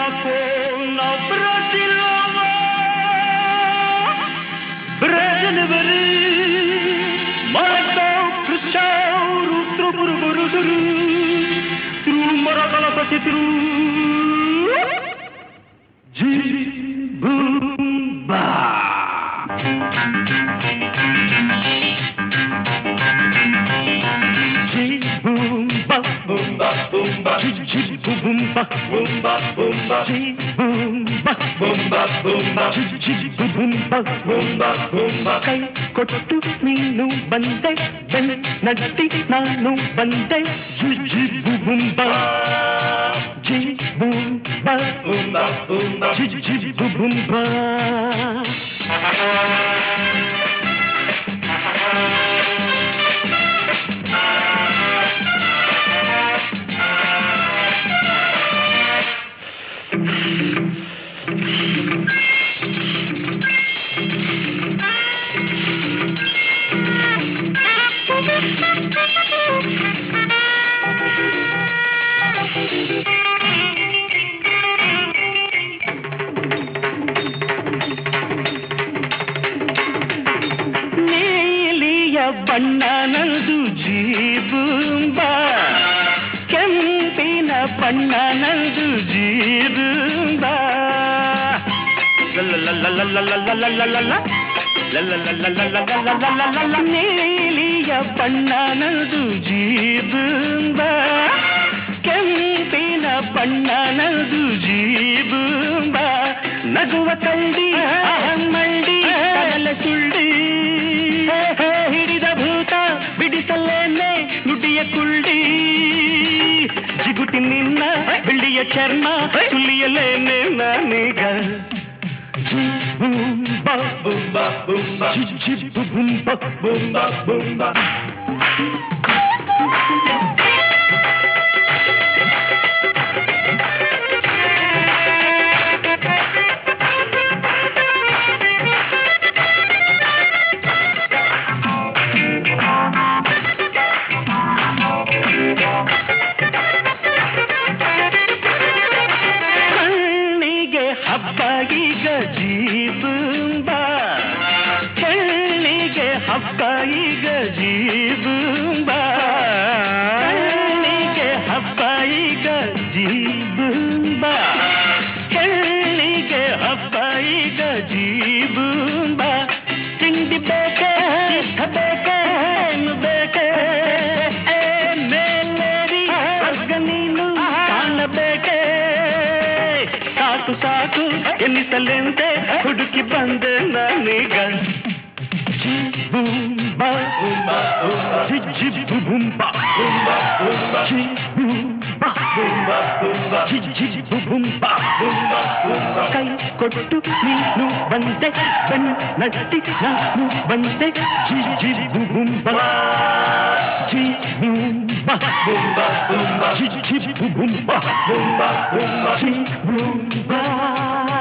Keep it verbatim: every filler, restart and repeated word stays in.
na Brasilova, Brezhnevery, Maragdał, Khrushchev, Rutro, Buru, Buru, Buru, Tru, Maragala, Patitru, Jibumba. Jibumba, bumba, bumba, jibumba, bumba, bumba, jibumba, bumba, bumba, jibumba, bumba, bumba. Kai kottu neenu bande, ben natti naanu bande, jibumba, jibumba, bumba, bumba, jibumba. ಬಣ್ಣ ನಂದು ಜೀಬುಂಬಾ ಕೆಂಪಿನ ಬಣ್ಣ ನಂದು ಜೀಬುಂಬಾ ನೀಲಿಯ ಬಣ್ಣ ನಂದು ಜೀಬುಂಬಾ ಕೆಂಪಿನ ಬಣ್ಣ ನಂದು ಜೀಬುಂಬಾ ನಗುವ ಕಳ್ಳಿ ಮಳ್ಳಿ ಕಡಲ ಸುಳ್ಳಿ ಹಿಡಿದ ಭೂತ ಬಿಡಿಸಲೇನೆ ನುಡಿಯ ಕುಳ್ಳಿ ಜಿಗುಟಿ ನಿನ್ನ ಬೆಳ್ಳಿಯ ಚರ್ಮ ತುಳಿಯಲೇನೆ ನಾನೀಗ ಬುಂಬ ಬುಂಬ ಬುಂಬ ಜಿಬು ಬುಂಬ ಬುಂಬ ಬುಂಬ ಹಬ್ಬ ಈಗ ಜೀಬುಂಬಾ ಕಣ್ಣಿಗೆ ಹಬ್ಬ ಈಗ ಜೀಬುಂಬಾ ಕಣ್ಣಿಗೆ ಹಬ್ಬ ಈಗ ಜೀಬುಂಬಾ ಕಣ್ಣಿಗೆ ಹಬ್ಬ ಈಗ ಜೀಬುಂಬಾ ತಿಂಡಿ ಬೇಕೆ ಬೇಕೆ ಬೇಕೆ ಮೇಲೇರಿ ವರ್ಗ ನೀನು ಕಾಣಬೇಕೆ ಸಾಕು ಸಾಕು ಎನ್ನಿಸಲೆಂತೆ ಹುಡುಕಿ ಬಂದೆ ನಾನೀಗ ಜಿಬುಂಬ ಜಿಬುಂಬ ಜಿಬುಂಬ ಕೈ ಕೊಟ್ಟು ನೀನು ಬಂದೆ ಬೆನ್ ನಟ್ಟಿ ನಾನು ಬಂದೆ ಜಿಬುಂಬ ಜಿಬುಂಬ ಜಿಬುಂಬ ಜಿಬುಂಬ